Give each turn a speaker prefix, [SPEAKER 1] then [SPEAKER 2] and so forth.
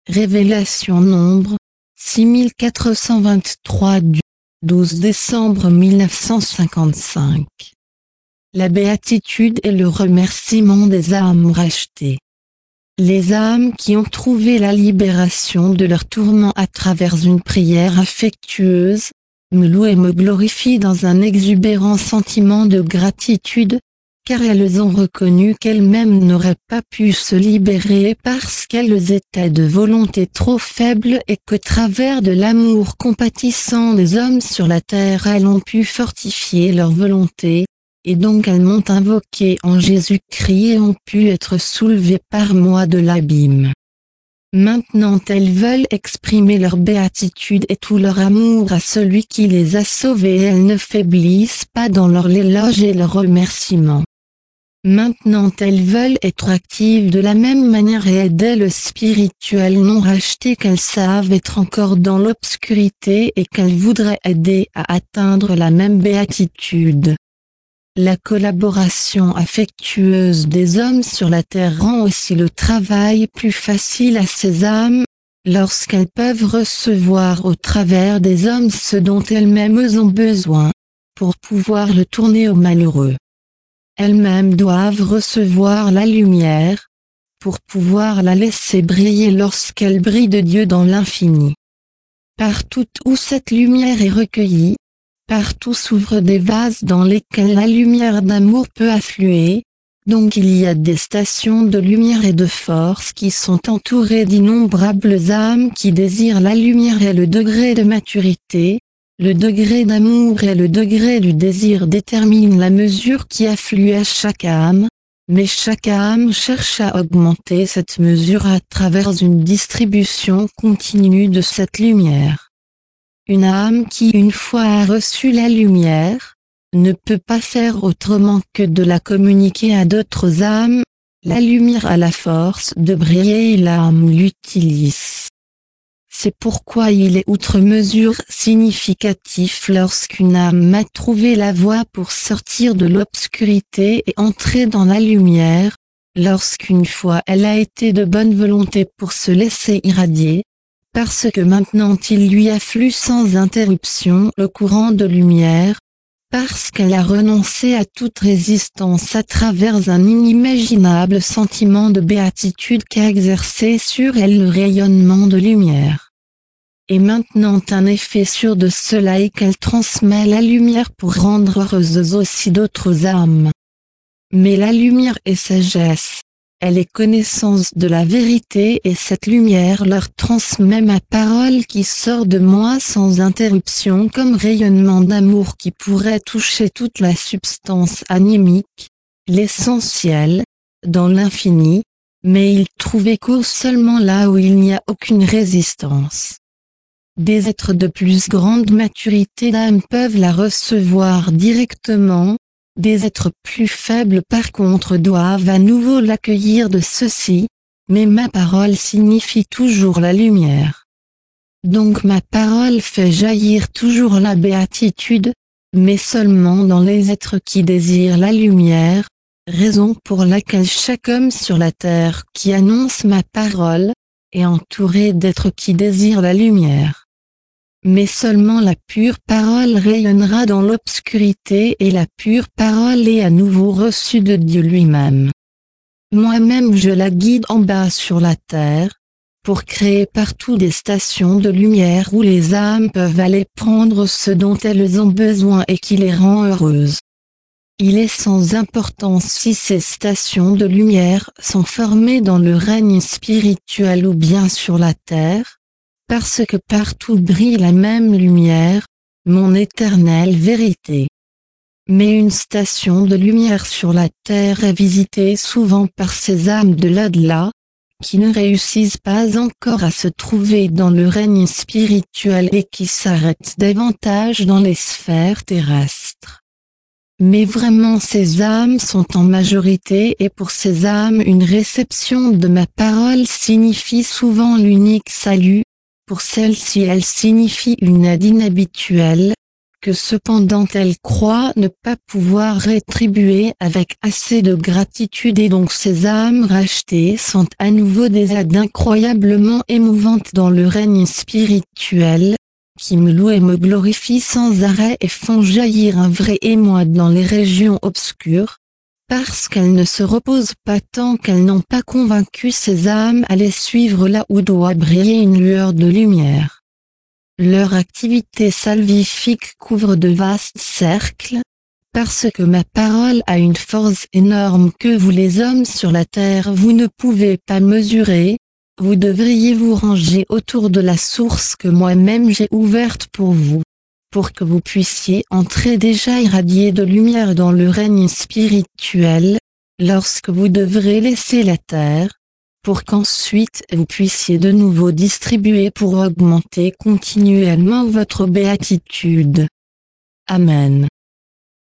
[SPEAKER 1] Révélation Nombre, 6423 du 12 décembre 1955. La béatitude est le remerciement des âmes rachetées. Les âmes qui ont trouvé la libération de leurs tourments à travers une prière affectueuse, me louent et me glorifient dans un exubérant sentiment de gratitude, car elles ont reconnu qu'elles-mêmes n'auraient pas pu se libérer parce qu'elles étaient de volonté trop faibles et qu'au travers de l'amour compatissant des hommes sur la terre elles ont pu fortifier leur volonté, et donc elles m'ont invoqué en Jésus-Christ et ont pu être soulevées par moi de l'abîme. Maintenant elles veulent exprimer leur béatitude et tout leur amour à celui qui les a sauvées et elles ne faiblissent pas dans leur éloge et leur remerciement. Maintenant elles veulent être actives de la même manière et aider le spirituel non racheté qu'elles savent être encore dans l'obscurité et qu'elles voudraient aider à atteindre la même béatitude. La collaboration affectueuse des hommes sur la terre rend aussi le travail plus facile à ces âmes, lorsqu'elles peuvent recevoir au travers des hommes ce dont elles-mêmes ont besoin, pour pouvoir le tourner aux malheureux. Elles-mêmes doivent recevoir la lumière, pour pouvoir la laisser briller lorsqu'elle brille de Dieu dans l'infini. Partout où cette lumière est recueillie, partout s'ouvrent des vases dans lesquels la lumière d'amour peut affluer, donc il y a des stations de lumière et de force qui sont entourées d'innombrables âmes qui désirent la lumière et le degré de maturité. Le degré d'amour et le degré du désir déterminent la mesure qui afflue à chaque âme, mais chaque âme cherche à augmenter cette mesure à travers une distribution continue de cette lumière. Une âme qui une fois a reçu la lumière, ne peut pas faire autrement que de la communiquer à d'autres âmes, la lumière a la force de briller et l'âme l'utilise. C'est pourquoi il est outre mesure significatif lorsqu'une âme a trouvé la voie pour sortir de l'obscurité et entrer dans la lumière, lorsqu'une fois elle a été de bonne volonté pour se laisser irradier, parce que maintenant il lui afflue sans interruption le courant de lumière, parce qu'elle a renoncé à toute résistance à travers un inimaginable sentiment de béatitude qu'a exercé sur elle le rayonnement de lumière. Et maintenant un effet sûr de cela est qu'elle transmet la lumière pour rendre heureuses aussi d'autres âmes. Mais la lumière est sagesse, elle est connaissance de la vérité et cette lumière leur transmet ma parole qui sort de moi sans interruption comme rayonnement d'amour qui pourrait toucher toute la substance animique, l'essentiel, dans l'infini, mais il trouve écho seulement là où il n'y a aucune résistance. Des êtres de plus grande maturité d'âme peuvent la recevoir directement, des êtres plus faibles par contre doivent à nouveau l'accueillir de ceci, mais ma parole signifie toujours la lumière. Donc ma parole fait jaillir toujours la béatitude, mais seulement dans les êtres qui désirent la lumière, raison pour laquelle chaque homme sur la terre qui annonce ma parole, est entouré d'êtres qui désirent la lumière. Mais seulement la pure parole rayonnera dans l'obscurité et la pure parole est à nouveau reçue de Dieu lui-même. Moi-même je la guide en bas sur la terre, pour créer partout des stations de lumière où les âmes peuvent aller prendre ce dont elles ont besoin et qui les rend heureuses. Il est sans importance si ces stations de lumière sont formées dans le règne spirituel ou bien sur la terre, parce que partout brille la même lumière, mon éternelle vérité. Mais une station de lumière sur la terre est visitée souvent par ces âmes de l'au-delà, qui ne réussissent pas encore à se trouver dans le règne spirituel et qui s'arrêtent davantage dans les sphères terrestres. Mais vraiment ces âmes sont en majorité et pour ces âmes une réception de ma parole signifie souvent l'unique salut. Pour celle-ci elle signifie une aide inhabituelle, que cependant elles croient ne pas pouvoir rétribuer avec assez de gratitude et donc ces âmes rachetées sont à nouveau des âmes incroyablement émouvantes dans le règne spirituel, qui me louent et me glorifient sans arrêt et font jaillir un vrai émoi dans les régions obscures, parce qu'elles ne se reposent pas tant qu'elles n'ont pas convaincu ces âmes à les suivre là où doit briller une lueur de lumière. Leur activité salvifique couvre de vastes cercles, parce que ma parole a une force énorme que vous les hommes sur la terre vous ne pouvez pas mesurer. Vous devriez vous ranger autour de la source que moi-même j'ai ouverte pour vous, pour que vous puissiez entrer déjà irradié de lumière dans le règne spirituel, lorsque vous devrez laisser la terre, pour qu'ensuite vous puissiez de nouveau distribuer pour augmenter continuellement votre béatitude. Amen.